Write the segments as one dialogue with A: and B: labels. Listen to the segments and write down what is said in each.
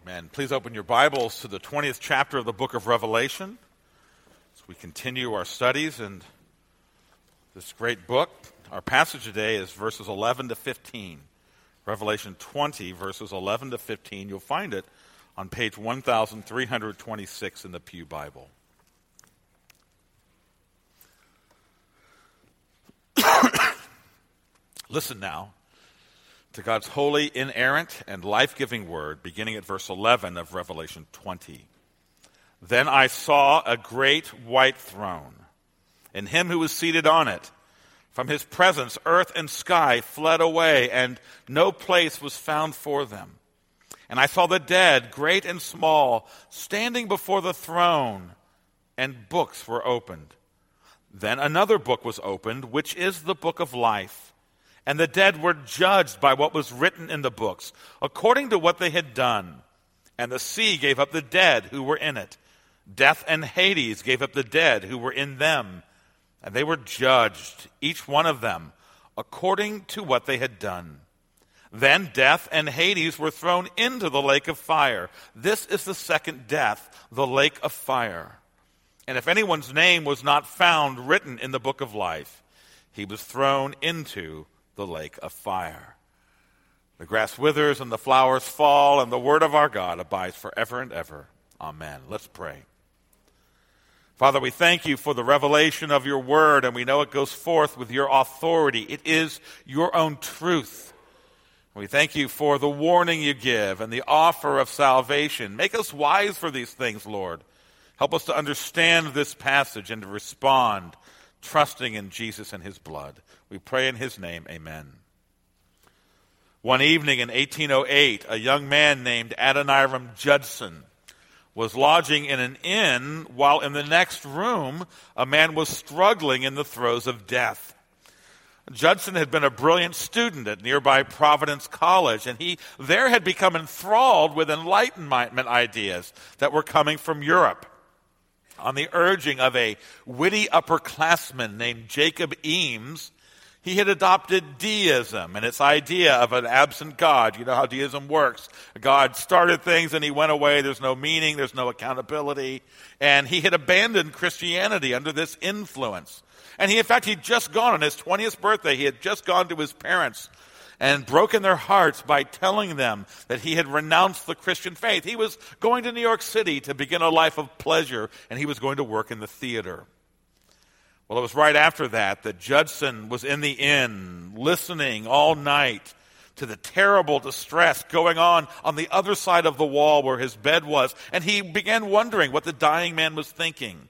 A: Amen. Please open your Bibles to the 20th chapter of the book of Revelation as we continue our studies in this great book. Our passage today is verses 11 to 15. Revelation 20, verses 11 to 15. You'll find it on page 1326 in the Pew Bible. Listen now to God's holy, inerrant, and life-giving word, beginning at verse 11 of Revelation 20. Then I saw a great white throne, and him who was seated on it. From his presence, earth and sky fled away, and no place was found for them. And I saw the dead, great and small, standing before the throne, and books were opened. Then another book was opened, which is the book of life. And the dead were judged by what was written in the books, according to what they had done. And the sea gave up the dead who were in it. Death and Hades gave up the dead who were in them. And they were judged, each one of them, according to what they had done. Then death and Hades were thrown into the lake of fire. This is the second death, the lake of fire. And if anyone's name was not found written in the book of life, he was thrown into the lake of fire. The grass withers and the flowers fall, and the word of our God abides forever and ever. Amen. Let's pray. Father, we thank you for the revelation of your word, and we know it goes forth with your authority. It is your own truth. We thank you for the warning you give and the offer of salvation. Make us wise for these things, Lord. Help us to understand this passage and to respond, trusting in Jesus and his blood. We pray in his name, amen. One evening in 1808, a young man named Adoniram Judson was lodging in an inn while in the next room a man was struggling in the throes of death. Judson had been a brilliant student at nearby Providence College, and he there had become enthralled with Enlightenment ideas that were coming from Europe. On the urging of a witty upperclassman named Jacob Eames, he had adopted deism and its idea of an absent God. You know how deism works. God started things and he went away. There's no meaning. There's no accountability. And he had abandoned Christianity under this influence. And he'd just gone on his 20th birthday. He had just gone to his parents and broken their hearts by telling them that he had renounced the Christian faith. He was going to New York City to begin a life of pleasure, and he was going to work in the theater. Well, it was right after that Judson was in the inn, listening all night to the terrible distress going on the other side of the wall where his bed was, and he began wondering what the dying man was thinking.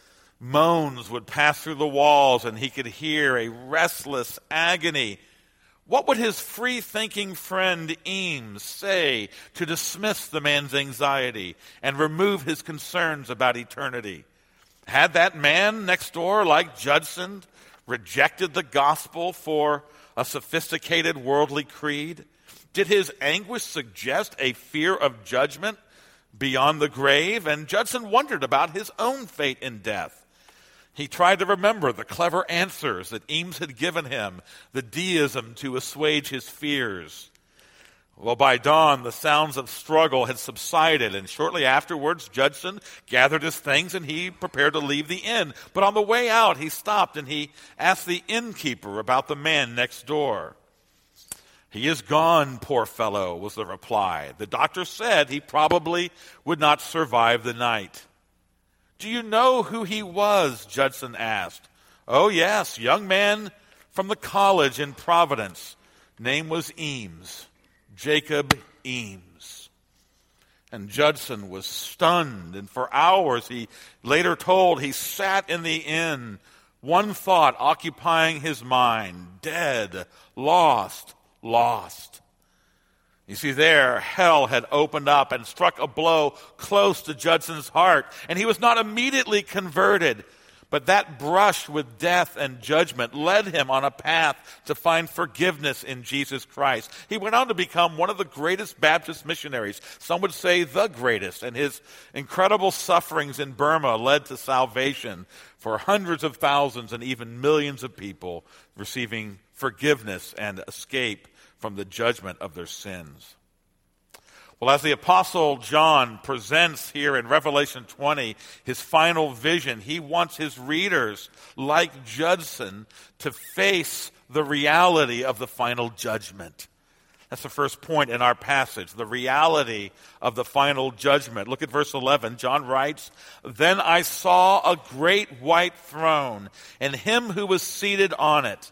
A: Moans would pass through the walls, and he could hear a restless agony. What would his free-thinking friend Eames say to dismiss the man's anxiety and remove his concerns about eternity? Had that man next door, like Judson, rejected the gospel for a sophisticated worldly creed? Did his anguish suggest a fear of judgment beyond the grave? And Judson wondered about his own fate in death. He tried to remember the clever answers that Eames had given him, the deism to assuage his fears. Well, by dawn, the sounds of struggle had subsided, and shortly afterwards, Judson gathered his things and he prepared to leave the inn. But on the way out, he stopped and he asked the innkeeper about the man next door. "He is gone, poor fellow," was the reply. "The doctor said he probably would not survive the night." "Do you know who he was?" Judson asked. "Oh, yes, young man from the college in Providence. Name was Eames. Jacob Eames." And Judson was stunned, and for hours, he later told, he sat in the inn, one thought occupying his mind: dead, lost, lost. You see, there, hell had opened up and struck a blow close to Judson's heart, and he was not immediately converted. But that brush with death and judgment led him on a path to find forgiveness in Jesus Christ. He went on to become one of the greatest Baptist missionaries. Some would say the greatest, and his incredible sufferings in Burma led to salvation for hundreds of thousands and even millions of people receiving forgiveness and escape from the judgment of their sins. Well, as the Apostle John presents here in Revelation 20 his final vision, he wants his readers, like Judson, to face the reality of the final judgment. That's the first point in our passage, the reality of the final judgment. Look at verse 11. John writes, "Then I saw a great white throne, and him who was seated on it."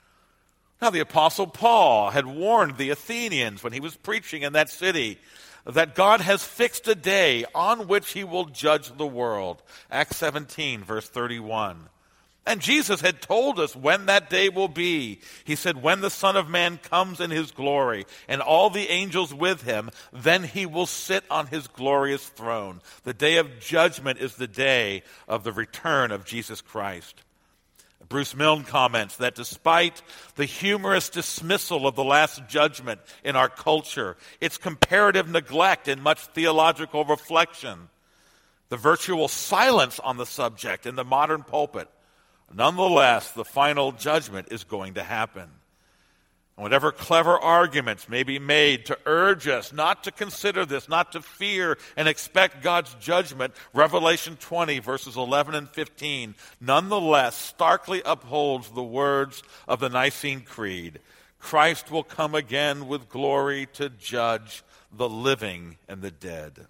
A: Now, the Apostle Paul had warned the Athenians when he was preaching in that city that God has fixed a day on which he will judge the world. Acts 17, verse 31. And Jesus had told us when that day will be. He said, "When the Son of Man comes in his glory, and all the angels with him, then he will sit on his glorious throne." The day of judgment is the day of the return of Jesus Christ. Bruce Milne comments that despite the humorous dismissal of the Last Judgment in our culture, its comparative neglect in much theological reflection, the virtual silence on the subject in the modern pulpit, nonetheless, the final judgment is going to happen. And whatever clever arguments may be made to urge us not to consider this, not to fear and expect God's judgment, Revelation 20, verses 11 and 15, nonetheless starkly upholds the words of the Nicene Creed. Christ will come again with glory to judge the living and the dead.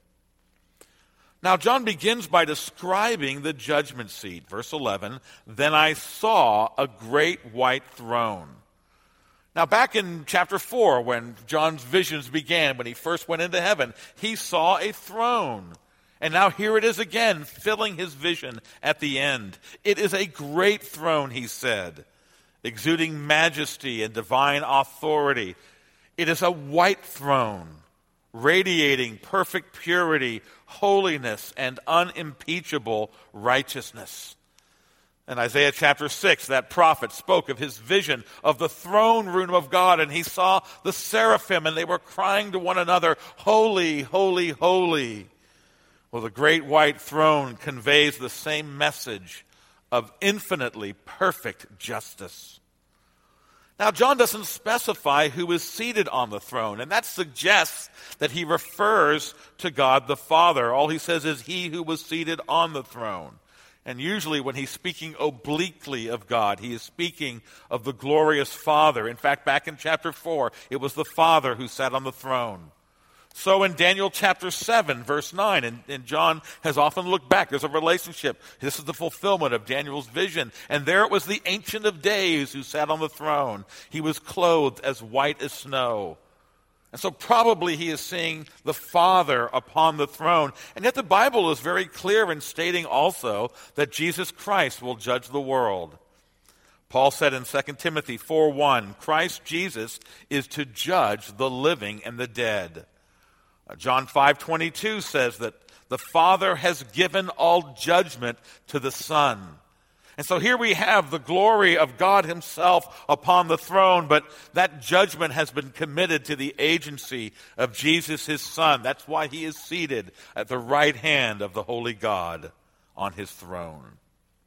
A: Now, John begins by describing the judgment seat. Verse 11, "Then I saw a great white throne." Now, back in chapter 4, when John's visions began, when he first went into heaven, he saw a throne. And now here it is again, filling his vision at the end. It is a great throne, he said, exuding majesty and divine authority. It is a white throne, radiating perfect purity, holiness, and unimpeachable righteousness. In Isaiah chapter 6, that prophet spoke of his vision of the throne room of God, and he saw the seraphim, and they were crying to one another, "Holy, holy, holy." Well, the great white throne conveys the same message of infinitely perfect justice. Now, John doesn't specify who is seated on the throne, and that suggests that he refers to God the Father. All he says is, "He who was seated on the throne." And usually when he's speaking obliquely of God, he is speaking of the glorious Father. In fact, back in chapter 4, it was the Father who sat on the throne. So in Daniel chapter 7, verse 9, and John has often looked back, there's a relationship. This is the fulfillment of Daniel's vision. And there it was the Ancient of Days who sat on the throne. He was clothed as white as snow. And so probably he is seeing the Father upon the throne. And yet the Bible is very clear in stating also that Jesus Christ will judge the world. Paul said in 2 Timothy 4:1, "Christ Jesus is to judge the living and the dead." John 5:22 says that the Father has given all judgment to the Son. And so here we have the glory of God himself upon the throne, but that judgment has been committed to the agency of Jesus, his Son. That's why he is seated at the right hand of the holy God on his throne.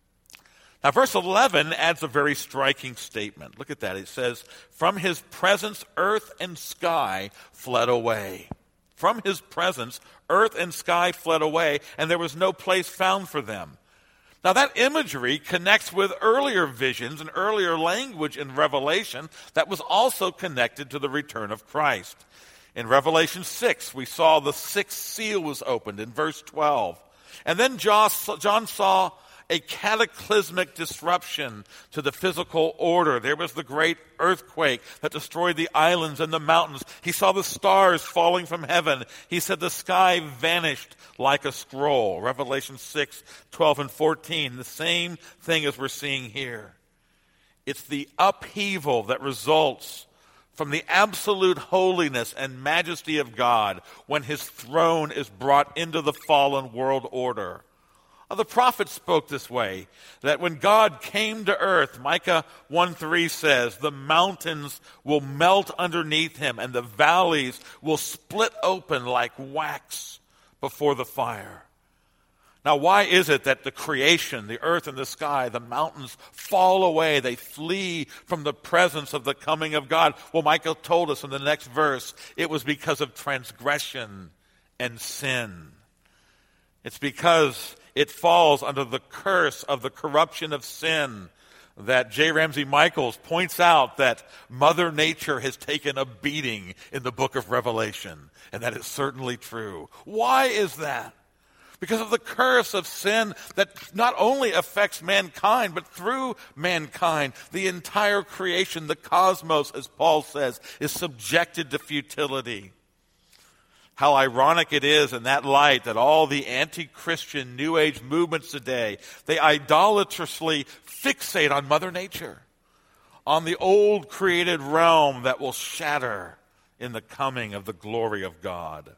A: Now, verse 11 adds a very striking statement. Look at that. It says, "From his presence, earth and sky fled away." From his presence, earth and sky fled away, and there was no place found for them. Now, that imagery connects with earlier visions and earlier language in Revelation that was also connected to the return of Christ. In Revelation 6, we saw the sixth seal was opened in verse 12. And then John saw a cataclysmic disruption to the physical order. There was the great earthquake that destroyed the islands and the mountains. He saw the stars falling from heaven. He said the sky vanished like a scroll. Revelation 6, 12 and 14. The same thing as we're seeing here. It's the upheaval that results from the absolute holiness and majesty of God when his throne is brought into the fallen world order. The prophet spoke this way, that when God came to earth, Micah 1:3 says, the mountains will melt underneath him and the valleys will split open like wax before the fire. Now, why is it that the creation, the earth and the sky, the mountains fall away? They flee from the presence of the coming of God. Well, Michael told us in the next verse, it was because of transgression and sin. It's because it falls under the curse of the corruption of sin that J. Ramsey Michaels points out that Mother Nature has taken a beating in the book of Revelation. And that is certainly true. Why is that? Because of the curse of sin that not only affects mankind, but through mankind, the entire creation, the cosmos, as Paul says, is subjected to futility. How ironic it is in that light that all the anti-Christian New Age movements today, they idolatrously fixate on Mother Nature, on the old created realm that will shatter in the coming of the glory of God.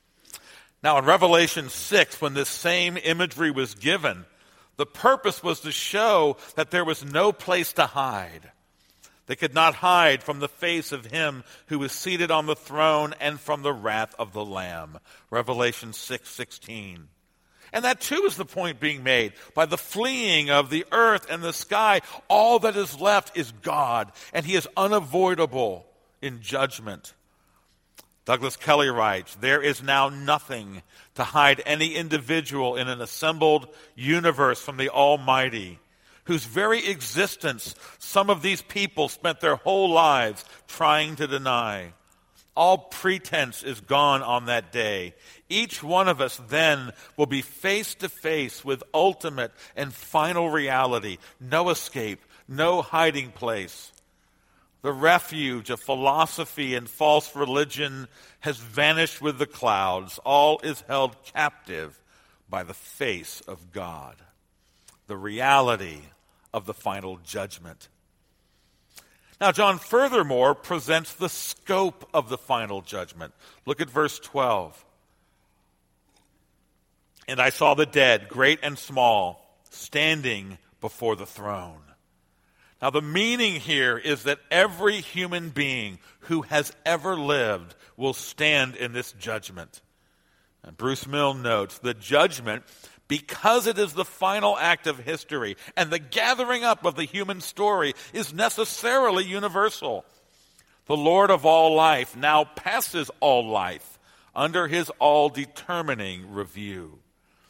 A: Now, in Revelation 6, when this same imagery was given, the purpose was to show that there was no place to hide. They could not hide from the face of him who was seated on the throne and from the wrath of the Lamb. Revelation 6:16. And that too is the point being made. By the fleeing of the earth and the sky, all that is left is God, and he is unavoidable in judgment. Douglas Kelly writes, there is now nothing to hide any individual in an assembled universe from the Almighty, whose very existence some of these people spent their whole lives trying to deny. All pretense is gone on that day. Each one of us then will be face to face with ultimate and final reality. No escape, no hiding place. The refuge of philosophy and false religion has vanished with the clouds. All is held captive by the face of God. The reality of the final judgment. Now, John furthermore presents the scope of the final judgment. Look at verse 12. And I saw the dead, great and small, standing before the throne. Now, the meaning here is that every human being who has ever lived will stand in this judgment. And Bruce Milne notes, the judgment, because it is the final act of history and the gathering up of the human story, is necessarily universal. The Lord of all life now passes all life under his all-determining review.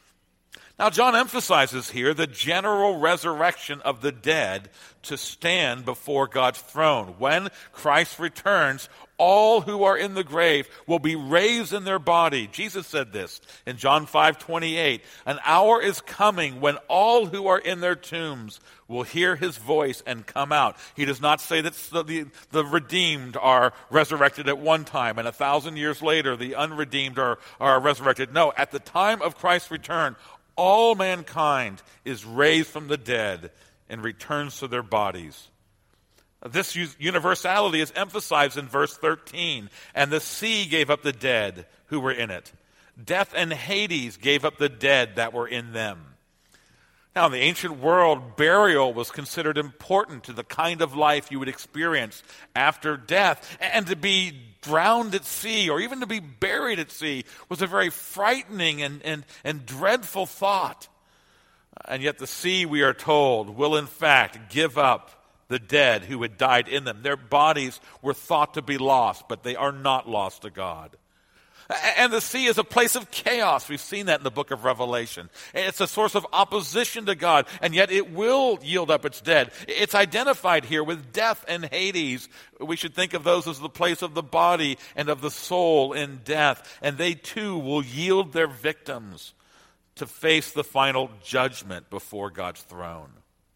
A: Now, John emphasizes here the general resurrection of the dead to stand before God's throne. When Christ returns, all who are in the grave will be raised in their body. Jesus said this in John 5:28. An hour is coming when all who are in their tombs will hear his voice and come out. He does not say that the redeemed are resurrected at one time and 1,000 years later the unredeemed are resurrected. No, at the time of Christ's return, all mankind is raised from the dead and returns to their bodies. This universality is emphasized in verse 13. And the sea gave up the dead who were in it. Death and Hades gave up the dead that were in them. Now, in the ancient world, burial was considered important to the kind of life you would experience after death. And to be drowned at sea or even to be buried at sea was a very frightening and dreadful thought. And yet the sea, we are told, will in fact give up the dead who had died in them. Their bodies were thought to be lost, but they are not lost to God. And the sea is a place of chaos. We've seen that in the book of Revelation. It's a source of opposition to God, and yet it will yield up its dead. It's identified here with death and Hades. We should think of those as the place of the body and of the soul in death, and they too will yield their victims to face the final judgment before God's throne.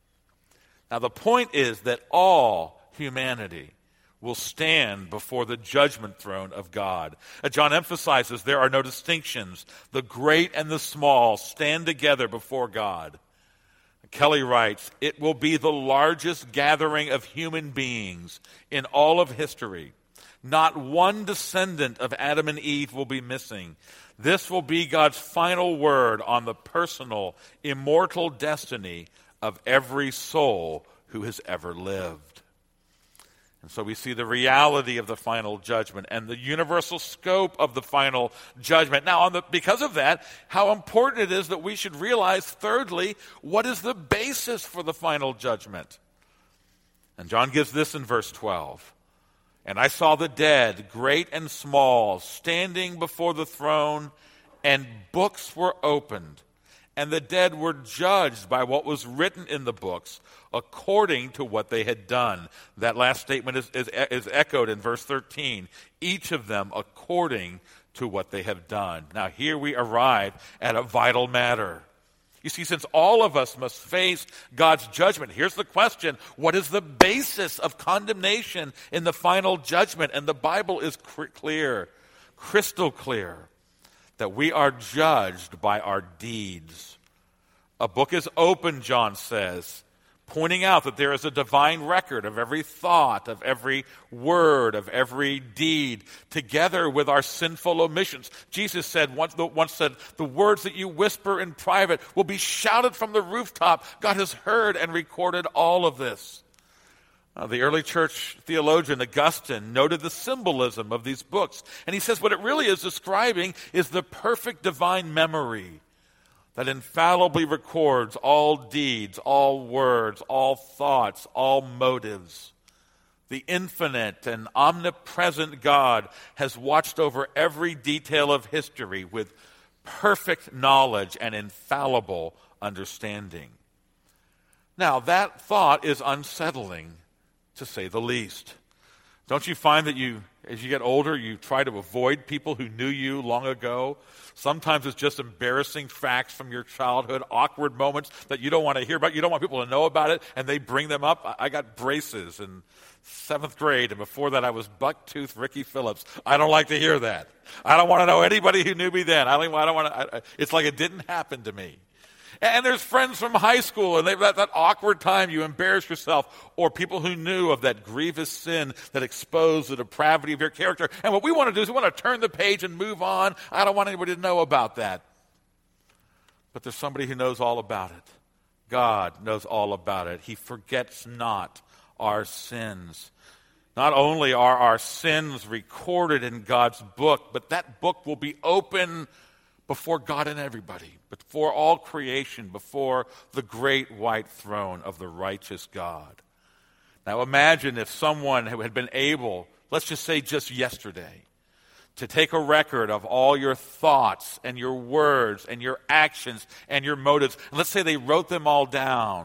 A: Now, the point is that all humanity will stand before the judgment throne of God. John emphasizes there are no distinctions. The great and the small stand together before God. Kelly writes, it will be the largest gathering of human beings in all of history. Not one descendant of Adam and Eve will be missing. This will be God's final word on the personal, immortal destiny of every soul who has ever lived. And so we see the reality of the final judgment and the universal scope of the final judgment. Now, because of that, how important it is that we should realize, thirdly, what is the basis for the final judgment? And John gives this in verse 12. And I saw the dead, great and small, standing before the throne, and books were opened. And the dead were judged by what was written in the books, according to what they had done. That last statement is echoed in verse 13. Each of them according to what they have done. Now here we arrive at a vital matter. You see, since all of us must face God's judgment, here's the question: what is the basis of condemnation in the final judgment? And the Bible is clear, crystal clear, that we are judged by our deeds. A book is open, John says, pointing out that there is a divine record of every thought, of every word, of every deed, together with our sinful omissions. Jesus said once said, the words that you whisper in private will be shouted from the rooftop. God has heard and recorded all of this. The early church theologian Augustine noted the symbolism of these books. And he says what it really is describing is the perfect divine memory that infallibly records all deeds, all words, all thoughts, all motives. The infinite and omnipresent God has watched over every detail of history with perfect knowledge and infallible understanding. Now, that thought is unsettling, to say the least. Don't you find that as you get older, you try to avoid people who knew you long ago? Sometimes it's just embarrassing facts from your childhood, awkward moments that you don't want to hear about. You don't want people to know about it, and they bring them up. I got braces in 7th grade, and before that I was buck-toothed Ricky Phillips. I don't like to hear that. I don't want to know anybody who knew me then. I don't want to. It's like it didn't happen to me. And there's friends from high school, and they've got that awkward time you embarrass yourself, or people who knew of that grievous sin that exposed the depravity of your character. And what we want to do is we want to turn the page and move on. I don't want anybody to know about that. But there's somebody who knows all about it. God knows all about it. He forgets not our sins. Not only are our sins recorded in God's book, but that book will be open before God and everybody, before all creation, before the great white throne of the righteous God. Now imagine if someone who had been able, let's just say just yesterday, to take a record of all your thoughts and your words and your actions and your motives, and let's say they wrote them all down.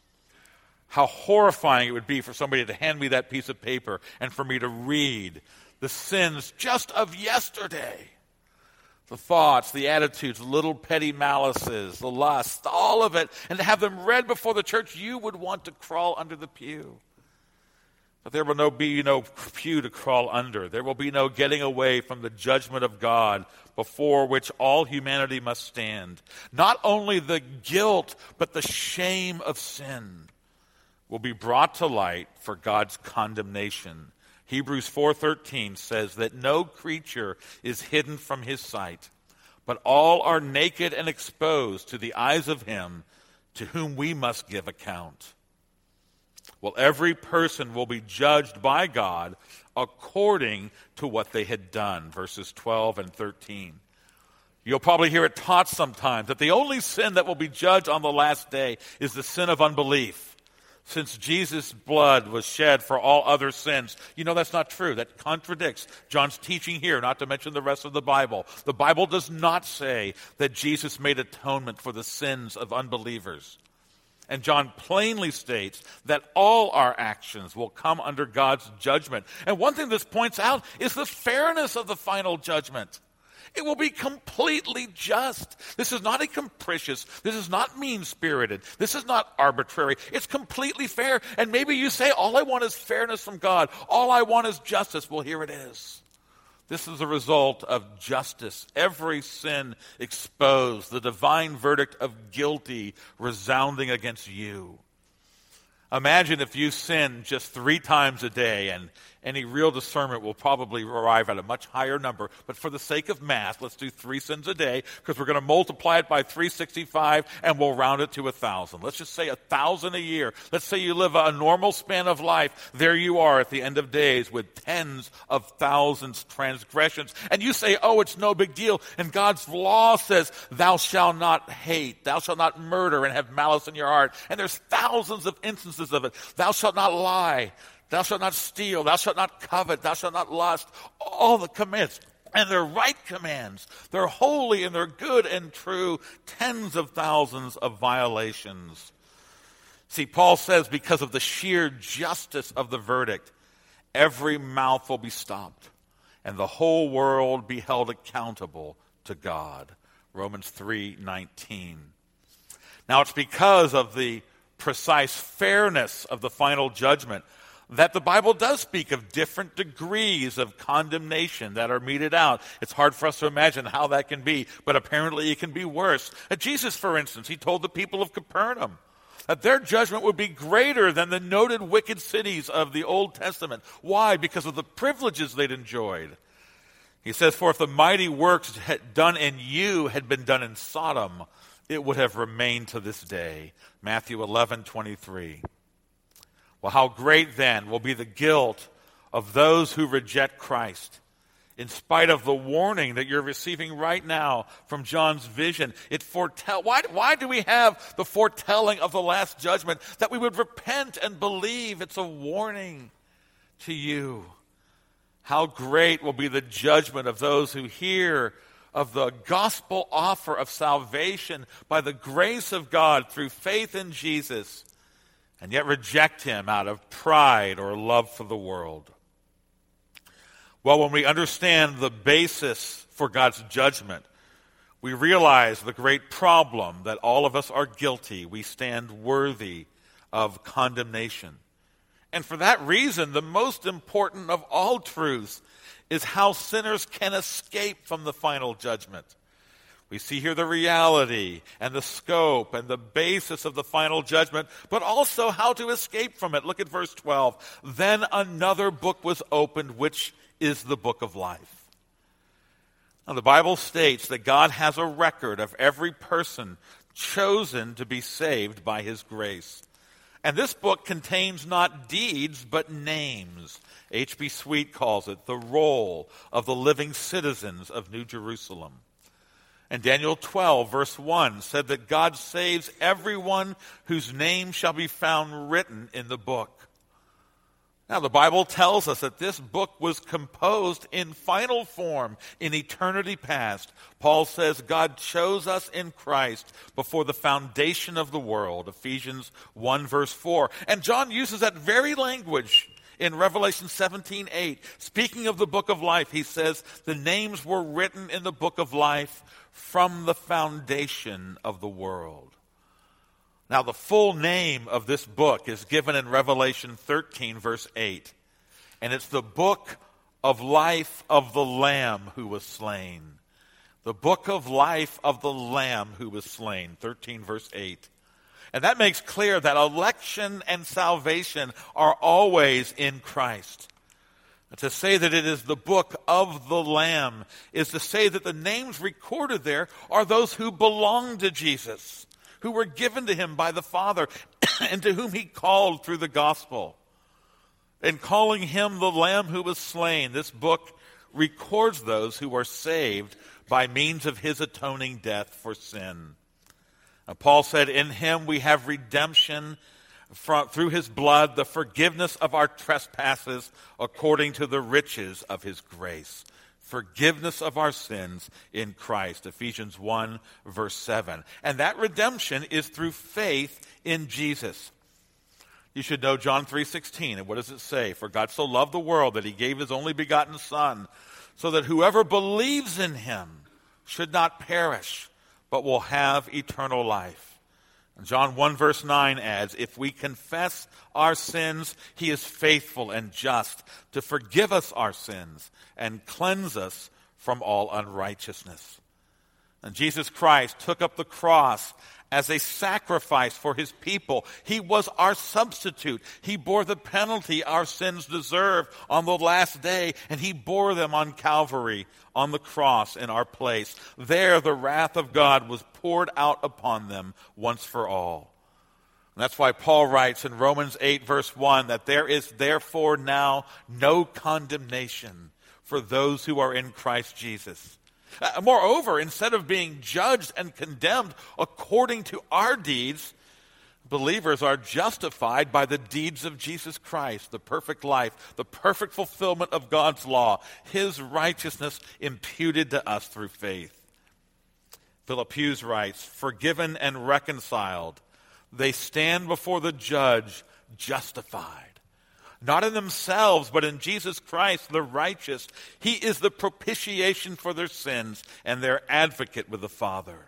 A: How horrifying it would be for somebody to hand me that piece of paper and for me to read the sins just of yesterday. The thoughts, the attitudes, the little petty malices, the lust, all of it, and to have them read before the church, you would want to crawl under the pew. But there will be no pew to crawl under. There will be no getting away from the judgment of God before which all humanity must stand. Not only the guilt, but the shame of sin will be brought to light for God's condemnation. Hebrews 4:13 says that no creature is hidden from his sight, but all are naked and exposed to the eyes of him to whom we must give account. Well, every person will be judged by God according to what they had done, verses 12 and 13. You'll probably hear it taught sometimes that the only sin that will be judged on the last day is the sin of unbelief. Since Jesus' blood was shed for all other sins. You know that's not true. That contradicts John's teaching here, not to mention the rest of the Bible. The Bible does not say that Jesus made atonement for the sins of unbelievers. And John plainly states that all our actions will come under God's judgment. And one thing this points out is the fairness of the final judgment. It will be completely just. This is not a capricious. This is not mean-spirited. This is not arbitrary. It's completely fair. And maybe you say, all I want is fairness from God. All I want is justice. Well, here it is. This is a result of justice. Every sin exposed. The divine verdict of guilty resounding against you. Imagine if you sinned just 3 times a day any real discernment will probably arrive at a much higher number. But for the sake of math, let's do 3 sins a day, because we're going to multiply it by 365, and we'll round it to 1,000. Let's just say 1,000 a year. Let's say you live a normal span of life. There you are at the end of days with tens of thousands transgressions. And you say, oh, it's no big deal. And God's law says, thou shalt not hate, thou shalt not murder and have malice in your heart. And there's thousands of instances of it. Thou shalt not lie. Thou shalt not steal, thou shalt not covet, thou shalt not lust. All the commands, and they're right commands. They're holy and they're good and true. Tens of thousands of violations. See, Paul says because of the sheer justice of the verdict, every mouth will be stopped and the whole world be held accountable to God. Romans 3:19. Now it's because of the precise fairness of the final judgment that the Bible does speak of different degrees of condemnation that are meted out. It's hard for us to imagine how that can be, but apparently it can be worse. Jesus, for instance, he told the people of Capernaum that their judgment would be greater than the noted wicked cities of the Old Testament. Why? Because of the privileges they'd enjoyed. He says, for if the mighty works done in you had been done in Sodom, it would have remained to this day. Matthew 11:23. Well, how great then will be the guilt of those who reject Christ. In spite of the warning that you're receiving right now from John's vision, why do we have the foretelling of the last judgment? That we would repent and believe. It's a warning to you. How great will be the judgment of those who hear of the gospel offer of salvation by the grace of God through faith in Jesus, and yet reject him out of pride or love for the world. Well, when we understand the basis for God's judgment, we realize the great problem that all of us are guilty. We stand worthy of condemnation. And for that reason, the most important of all truths is how sinners can escape from the final judgment. We see here the reality and the scope and the basis of the final judgment, but also how to escape from it. Look at verse 12. Then another book was opened, which is the book of life. Now, the Bible states that God has a record of every person chosen to be saved by his grace. And this book contains not deeds, but names. H.B. Sweet calls it the roll of the living citizens of New Jerusalem. And Daniel 12, verse 1, said that God saves everyone whose name shall be found written in the book. Now, the Bible tells us that this book was composed in final form in eternity past. Paul says God chose us in Christ before the foundation of the world, Ephesians 1, verse 4. And John uses that very language in Revelation 17:8. Speaking of the book of life, he says the names were written in the book of life from the foundation of the world. Now, the full name of this book is given in Revelation 13, verse 8. And it's the book of life of the Lamb who was slain. The book of life of the Lamb who was slain, 13, verse 8. And that makes clear that election and salvation are always in Christ. To say that it is the book of the Lamb is to say that the names recorded there are those who belong to Jesus, who were given to him by the Father, and to whom he called through the gospel. In calling him the Lamb who was slain, this book records those who are saved by means of his atoning death for sin. Now, Paul said, in him we have redemption through his blood, the forgiveness of our trespasses according to the riches of his grace. Forgiveness of our sins in Christ, Ephesians 1, verse 7. And that redemption is through faith in Jesus. You should know John 3:16. And what does it say? For God so loved the world that he gave his only begotten Son, so that whoever believes in him should not perish, but will have eternal life. And John 1 verse 9 adds, if we confess our sins, he is faithful and just to forgive us our sins and cleanse us from all unrighteousness. And Jesus Christ took up the cross as a sacrifice for his people. He was our substitute. He bore the penalty our sins deserve on the last day, and he bore them on Calvary, on the cross in our place. There the wrath of God was poured out upon them once for all. And that's why Paul writes in Romans 8, verse 1, that there is therefore now no condemnation for those who are in Christ Jesus. Moreover, instead of being judged and condemned according to our deeds, believers are justified by the deeds of Jesus Christ, the perfect life, the perfect fulfillment of God's law, his righteousness imputed to us through faith. Philip Hughes writes, forgiven and reconciled, they stand before the judge justified. Not in themselves, but in Jesus Christ, the righteous. He is the propitiation for their sins and their advocate with the Father.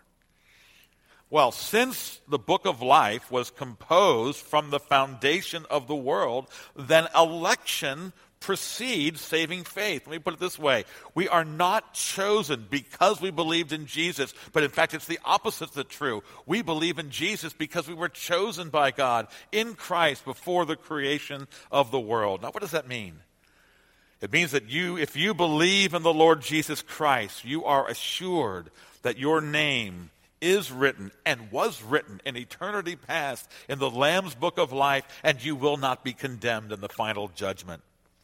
A: Well, since the book of life was composed from the foundation of the world, then election precedes saving faith. Let me put it this way. We are not chosen because we believed in Jesus, but in fact it's the opposite that's true. We believe in Jesus because we were chosen by God in Christ before the creation of the world. Now what does that mean? It means that if you believe in the Lord Jesus Christ, you are assured that your name is written and was written in eternity past in the Lamb's book of life, and you will not be condemned in the final judgment.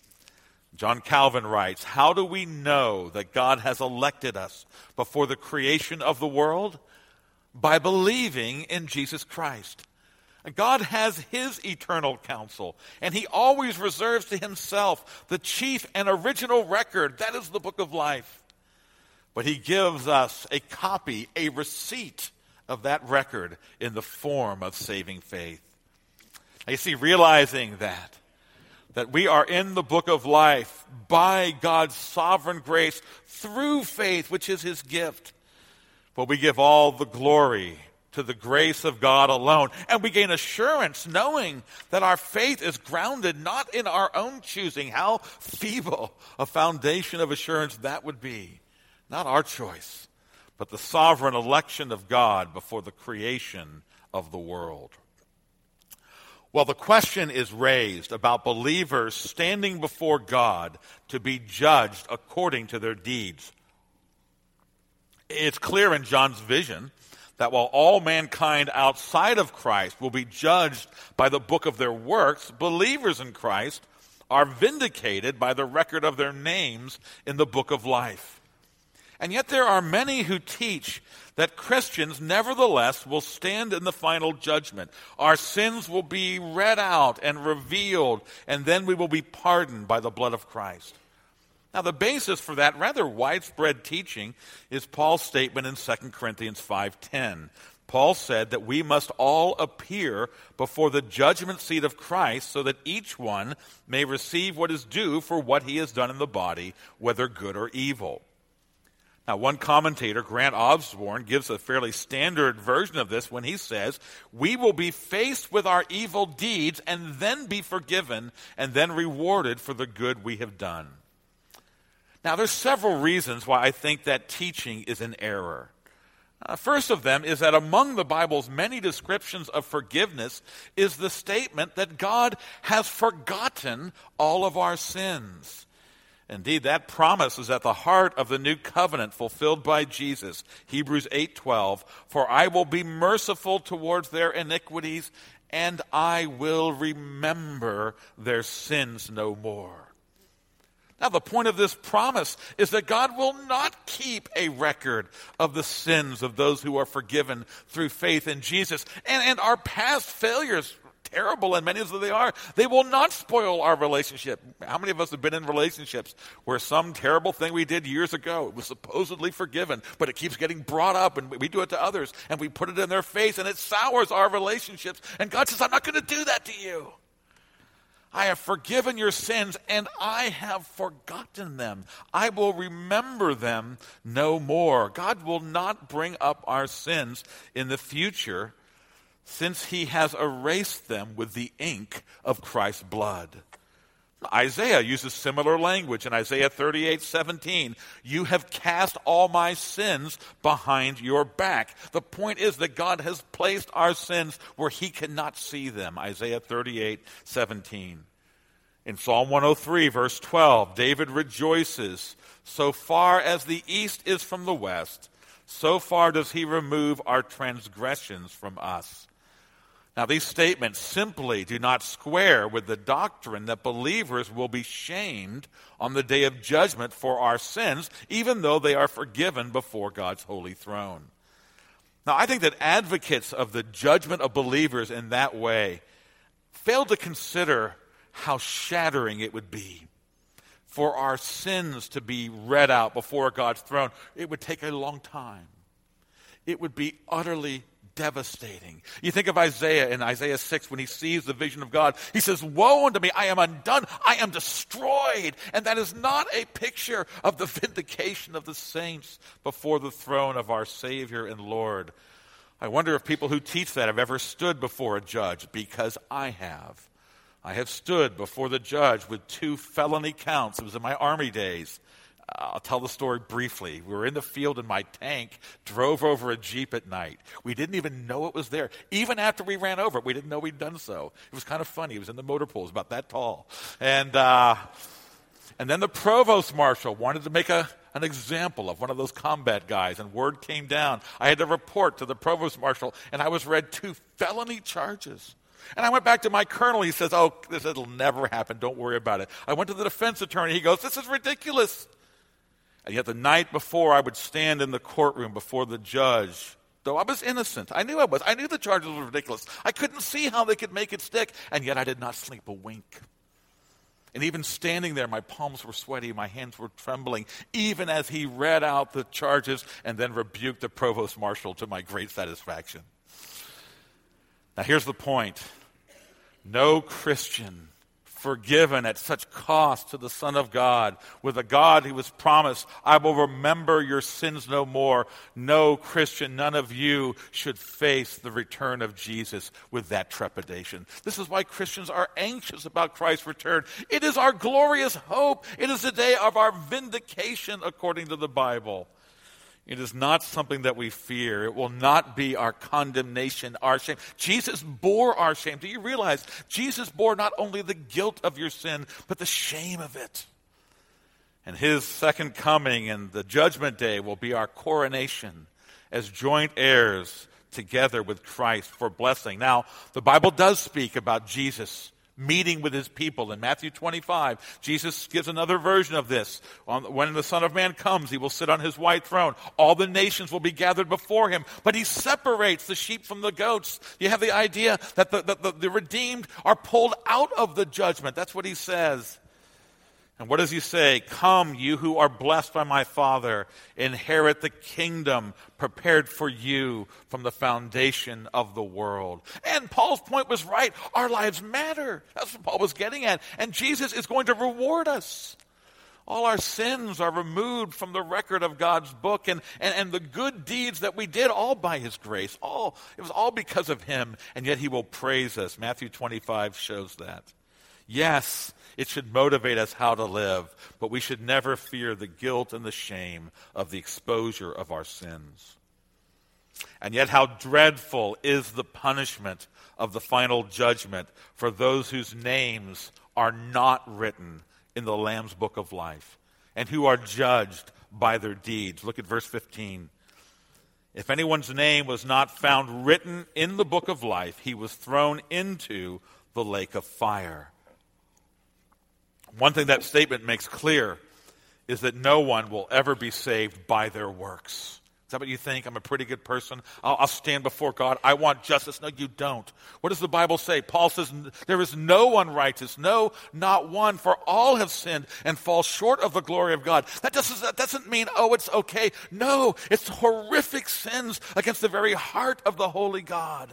A: John Calvin writes, how do we know that God has elected us before the creation of the world? By believing in Jesus Christ. God has his eternal counsel, and he always reserves to himself the chief and original record. That is the book of life. But he gives us a copy, a receipt of that record in the form of saving faith. Now, you see, realizing that we are in the book of life by God's sovereign grace through faith, which is his gift. But we give all the glory to the grace of God alone. And we gain assurance knowing that our faith is grounded not in our own choosing. How feeble a foundation of assurance that would be. Not our choice, but the sovereign election of God before the creation of the world. Well, the question is raised about believers standing before God to be judged according to their deeds. It's clear in John's vision that while all mankind outside of Christ will be judged by the book of their works, believers in Christ are vindicated by the record of their names in the book of life. And yet there are many who teach that Christians nevertheless will stand in the final judgment. Our sins will be read out and revealed, and then we will be pardoned by the blood of Christ. Now, the basis for that rather widespread teaching is Paul's statement in 2 Corinthians 5:10. Paul said that we must all appear before the judgment seat of Christ so that each one may receive what is due for what he has done in the body, whether good or evil. Now, one commentator, Grant Osborne, gives a fairly standard version of this when he says, we will be faced with our evil deeds and then be forgiven and then rewarded for the good we have done. Now, there's several reasons why I think that teaching is in error. First of them is that among the Bible's many descriptions of forgiveness is the statement that God has forgotten all of our sins. Indeed, that promise is at the heart of the new covenant fulfilled by Jesus. Hebrews 8:12, for I will be merciful towards their iniquities, and I will remember their sins no more. Now, the point of this promise is that God will not keep a record of the sins of those who are forgiven through faith in Jesus. And our past failures, terrible and many as they are, they will not spoil our relationship. How many of us have been in relationships where some terrible thing we did years ago, it was supposedly forgiven, but it keeps getting brought up, and we do it to others, and we put it in their face, and it sours our relationships. And God says, I'm not going to do that to you. I have forgiven your sins, and I have forgotten them. I will remember them no more. God will not bring up our sins in the future, since he has erased them with the ink of Christ's blood. Isaiah uses similar language in Isaiah 38:17. You have cast all my sins behind your back. The point is that God has placed our sins where he cannot see them. Isaiah 38:17. In Psalm 103, verse 12, David rejoices, so far as the east is from the west, so far does he remove our transgressions from us. Now, these statements simply do not square with the doctrine that believers will be shamed on the day of judgment for our sins, even though they are forgiven before God's holy throne. Now, I think that advocates of the judgment of believers in that way fail to consider how shattering it would be for our sins to be read out before God's throne. It would take a long time. It would be utterly devastating. You think of Isaiah in Isaiah 6 when he sees the vision of God. He says, woe unto me, I am undone, I am destroyed. And that is not a picture of the vindication of the saints before the throne of our Savior and Lord. I wonder if people who teach that have ever stood before a judge, because I have. I have stood before the judge with 2 felony counts. It was in my Army days. I'll tell the story briefly. We were in the field and my tank drove over a Jeep at night. We didn't even know it was there. Even after we ran over it, we didn't know we'd done so. It was kind of funny. It was in the motor pool. It was about that tall. And then the provost marshal wanted to make an example of one of those combat guys, and word came down. I had to report to the provost marshal, and I was read 2 felony charges. And I went back to my colonel. He says, oh, it'll never happen. Don't worry about it. I went to the defense attorney. He goes, this is ridiculous. And yet the night before I would stand in the courtroom before the judge, though I was innocent, I knew I was. I knew the charges were ridiculous. I couldn't see how they could make it stick, and yet I did not sleep a wink. And even standing there, my palms were sweaty, my hands were trembling, even as he read out the charges and then rebuked the provost marshal to my great satisfaction. Now here's the point. No Christian forgiven at such cost to the Son of God, with a God who was promised, I will remember your sins no more. No Christian, none of you should face the return of Jesus with that trepidation. This is why Christians are anxious about Christ's return. It is our glorious hope. It is the day of our vindication according to the Bible. It is not something that we fear. It will not be our condemnation, our shame. Jesus bore our shame. Do you realize Jesus bore not only the guilt of your sin, but the shame of it? And his second coming and the judgment day will be our coronation as joint heirs together with Christ for blessing. Now, the Bible does speak about Jesus meeting with his people. In Matthew 25, Jesus gives another version of this. When the Son of Man comes, he will sit on his white throne. All the nations will be gathered before him. But he separates the sheep from the goats. You have the idea that the redeemed are pulled out of the judgment. That's what he says. And what does he say? Come, you who are blessed by my Father, inherit the kingdom prepared for you from the foundation of the world. And Paul's point was right. Our lives matter. That's what Paul was getting at. And Jesus is going to reward us. All our sins are removed from the record of God's book, and the good deeds that we did, all by his grace. It was all because of him, and yet he will praise us. Matthew 25 shows that. Yes, it should motivate us how to live, but we should never fear the guilt and the shame of the exposure of our sins. And yet how dreadful is the punishment of the final judgment for those whose names are not written in the Lamb's book of life and who are judged by their deeds. Look at verse 15. If anyone's name was not found written in the book of life, he was thrown into the lake of fire. One thing that statement makes clear is that no one will ever be saved by their works. Is that what you think? I'm a pretty good person. I'll stand before God. I want justice. No, you don't. What does the Bible say? Paul says, there is no one righteous. No, not one. For all have sinned and fall short of the glory of God. That doesn't mean, oh, it's okay. No, it's horrific sins against the very heart of the holy God.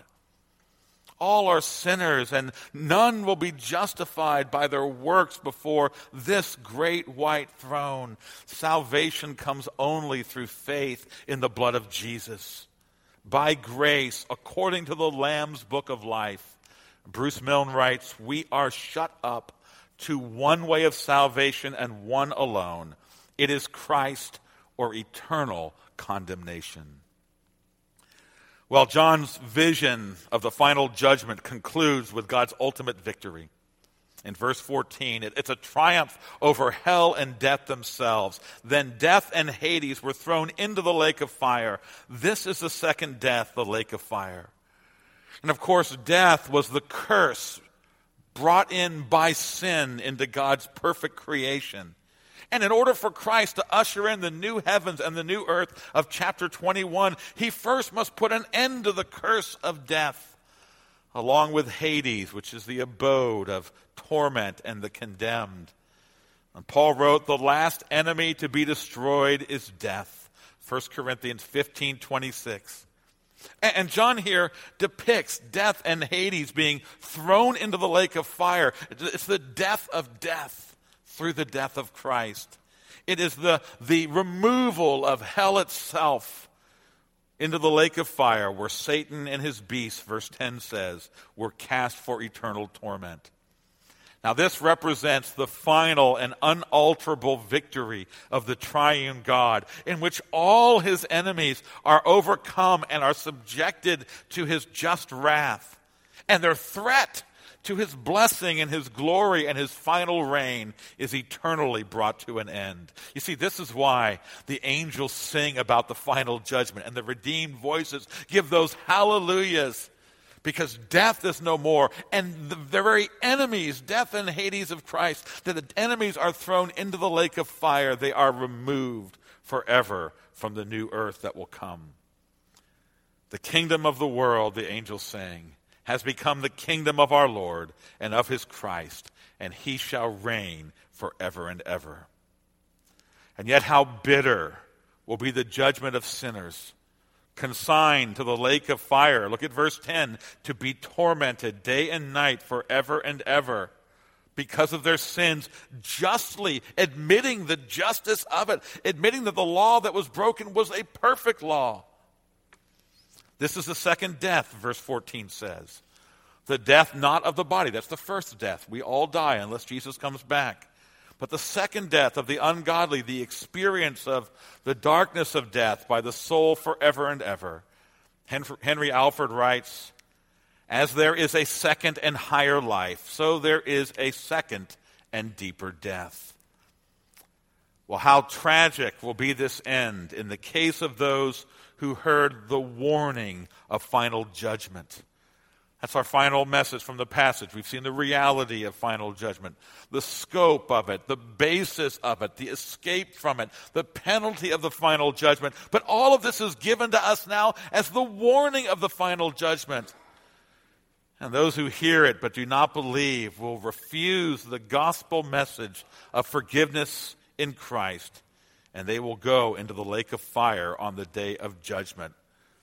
A: All are sinners, and none will be justified by their works before this great white throne. Salvation comes only through faith in the blood of Jesus. By grace, according to the Lamb's book of life. Bruce Milne writes, we are shut up to one way of salvation and one alone. It is Christ or eternal condemnation. Well, John's vision of the final judgment concludes with God's ultimate victory. In verse 14, it's a triumph over hell and death themselves. Then death and Hades were thrown into the lake of fire. This is the second death, the lake of fire. And of course, death was the curse brought in by sin into God's perfect creation. And in order for Christ to usher in the new heavens and the new earth of chapter 21, he first must put an end to the curse of death, along with Hades, which is the abode of torment and the condemned. And Paul wrote, the last enemy to be destroyed is death. 1 Corinthians 15:26. And John here depicts death and Hades being thrown into the lake of fire. It's the death of death through the death of Christ. It is the removal of hell itself into the lake of fire where Satan and his beasts, verse 10 says, were cast for eternal torment. Now this represents the final and unalterable victory of the triune God, in which all his enemies are overcome and are subjected to his just wrath. And their threat to his blessing and his glory and his final reign is eternally brought to an end. You see, this is why the angels sing about the final judgment and the redeemed voices give those hallelujahs, because death is no more. And the very enemies, death and Hades of Christ, that the enemies are thrown into the lake of fire. They are removed forever from the new earth that will come. The kingdom of the world, the angels sing, has become the kingdom of our Lord and of his Christ, and he shall reign forever and ever. And yet how bitter will be the judgment of sinners, consigned to the lake of fire. Look at verse 10, to be tormented day and night forever and ever because of their sins, justly admitting the justice of it, admitting that the law that was broken was a perfect law. This is the second death, verse 14 says. The death not of the body. That's the first death. We all die unless Jesus comes back. But the second death of the ungodly, the experience of the darkness of death by the soul forever and ever. Henry Alford writes, as there is a second and higher life, so there is a second and deeper death. Well, how tragic will be this end in the case of those who heard the warning of final judgment. That's our final message from the passage. We've seen the reality of final judgment, the scope of it, the basis of it, the escape from it, the penalty of the final judgment. But all of this is given to us now as the warning of the final judgment. And those who hear it but do not believe will refuse the gospel message of forgiveness in Christ, and they will go into the lake of fire on the day of judgment.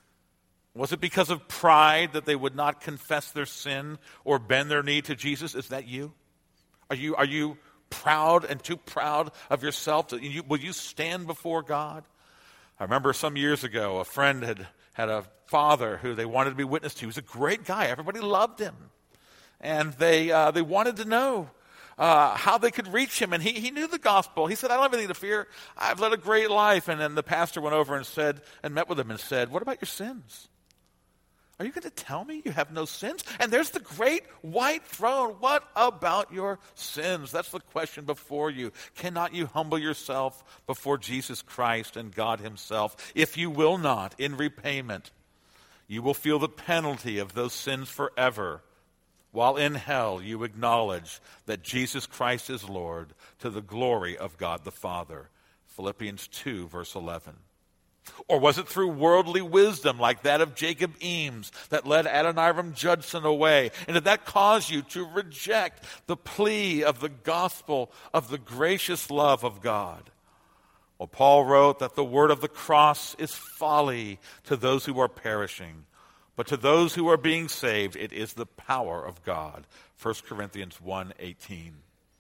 A: Was it because of pride that they would not confess their sin or bend their knee to Jesus? Is that you? Are you proud and too proud of yourself? Will you stand before God? I remember some years ago, a friend had a father who they wanted to be witness to. He was a great guy. Everybody loved him. And they wanted to know how they could reach him. And he knew the gospel. He said, I don't have anything to fear. I've led a great life. And then the pastor went over and met with him and said, what about your sins? Are you going to tell me you have no sins? And there's the great white throne. What about your sins? That's the question before you. Cannot you humble yourself before Jesus Christ and God himself? If you will not, in repayment, you will feel the penalty of those sins forever. While in hell, you acknowledge that Jesus Christ is Lord to the glory of God the Father. Philippians 2, verse 11. Or was it through worldly wisdom like that of Jacob Eames that led Adoniram Judson away? And did that cause you to reject the plea of the gospel of the gracious love of God? Well, Paul wrote that the word of the cross is folly to those who are perishing, but to those who are being saved, it is the power of God. 1 Corinthians 1:18.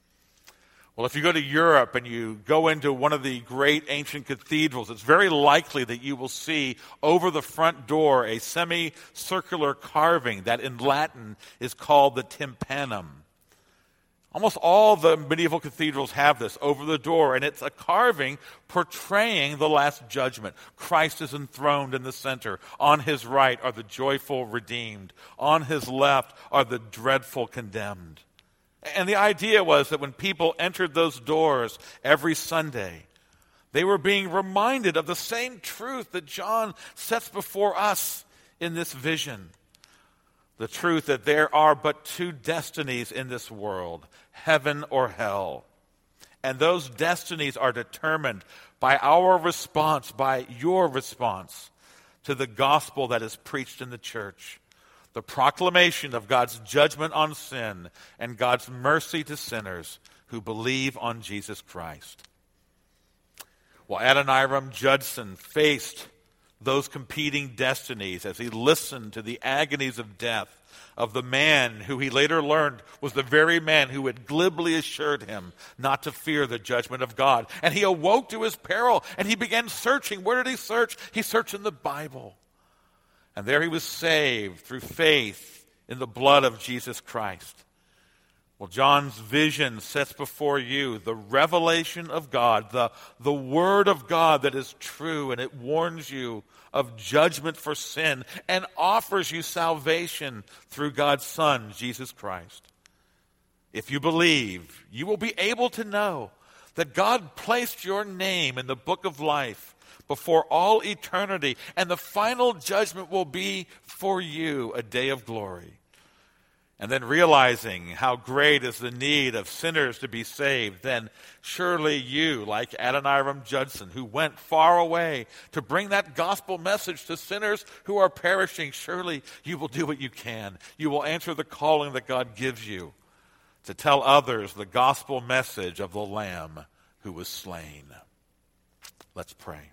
A: Well, if you go to Europe and you go into one of the great ancient cathedrals, it's very likely that you will see over the front door a semicircular carving that in Latin is called the tympanum. Almost all the medieval cathedrals have this over the door, and it's a carving portraying the Last Judgment. Christ is enthroned in the center. On his right are the joyful redeemed. On his left are the dreadful condemned. And the idea was that when people entered those doors every Sunday, they were being reminded of the same truth that John sets before us in this vision. The truth that there are but two destinies in this world, heaven or hell. And those destinies are determined by our response, by your response to the gospel that is preached in the church. The proclamation of God's judgment on sin and God's mercy to sinners who believe on Jesus Christ. Well, Adoniram Judson faced those competing destinies as he listened to the agonies of death of the man who he later learned was the very man who had glibly assured him not to fear the judgment of God. And he awoke to his peril, and he began searching. Where did he search? He searched in the Bible. And there he was saved through faith in the blood of Jesus Christ. Well, John's vision sets before you the revelation of God, the word of God that is true, and it warns you of judgment for sin and offers you salvation through God's Son, Jesus Christ. If you believe, you will be able to know that God placed your name in the book of life before all eternity, and the final judgment will be for you a day of glory. And then realizing how great is the need of sinners to be saved, then surely you, like Adoniram Judson, who went far away to bring that gospel message to sinners who are perishing, surely you will do what you can. You will answer the calling that God gives you to tell others the gospel message of the Lamb who was slain. Let's pray.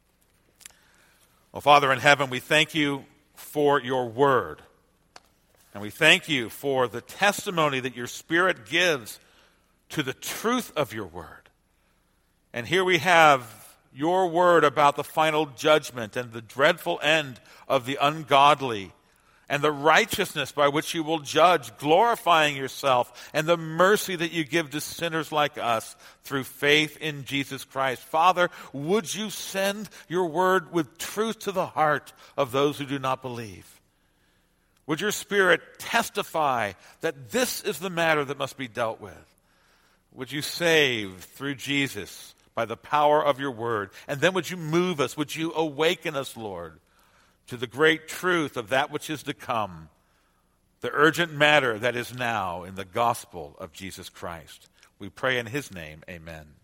A: Well, Father in heaven, we thank you for your word. And we thank you for the testimony that your Spirit gives to the truth of your word. And here we have your word about the final judgment and the dreadful end of the ungodly and the righteousness by which you will judge, glorifying yourself, and the mercy that you give to sinners like us through faith in Jesus Christ. Father, would you send your word with truth to the heart of those who do not believe? Would your Spirit testify that this is the matter that must be dealt with? Would you save through Jesus by the power of your word? And then would you move us? Would you awaken us, Lord, to the great truth of that which is to come, the urgent matter that is now in the gospel of Jesus Christ? We pray in his name, amen.